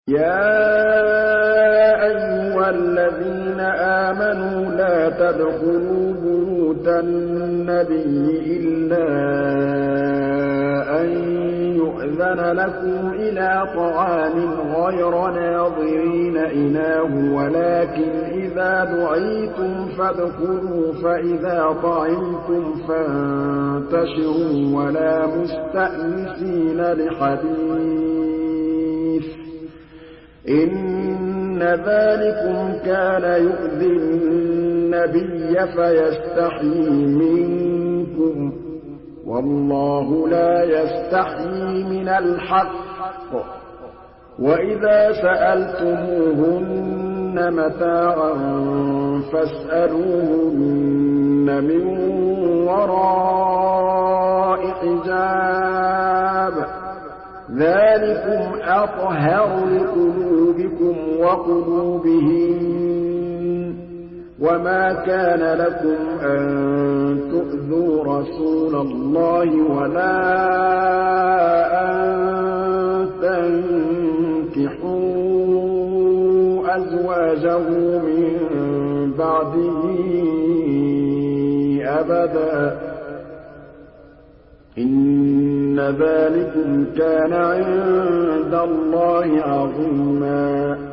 يَا أَيُّهَا الَّذِينَ آمَنُوا لَا تَدْخُلُوا بُيُوتَ النَّبِيِّ إِلَّا أَن يُؤْذَنَ لَكُمْ إِلَىٰ طَعَامٍ غَيْرَ نَاظِرِينَ إِنَاهُ وَلَٰكِنْ إِذَا دُعِيتُمْ فَادْخُلُوا فَإِذَا طَعِمْتُمْ فَانتَشِرُوا وَلَا مُسْتَأْنِسِينَ لِحَدِيثٍ ۚ إِنَّ ذَٰلِكُمْ كَانَ يُؤْذِي النَّبِيَّ فَيَسْتَحْيِي مِنكُمْ ۖ وَاللَّهُ لَا يَسْتَحْيِي مِنَ الْحَقِّ ۚ وَإِذَا سَأَلْتُمُوهُنَّ مَتَاعًا فَاسْأَلُوهُنَّ مِن وَرَاءِ حِجَابٍ ۚ ذَٰلِكُمْ أَطْهَرُ لِقُلُوبِكُمْ وَقُلُوبِهِنَّ ۚ وَمَا كَانَ لَكُمْ أَن تُؤْذُوا رَسُولَ اللَّهِ وَلَا أَن تَنكِحُوا أَزْوَاجَهُ مِن بَعْدِهِ أَبَدًا ۚ إِنَّ ذَٰلِكُمْ كَانَ عِندَ اللَّهِ عَظِيمًا.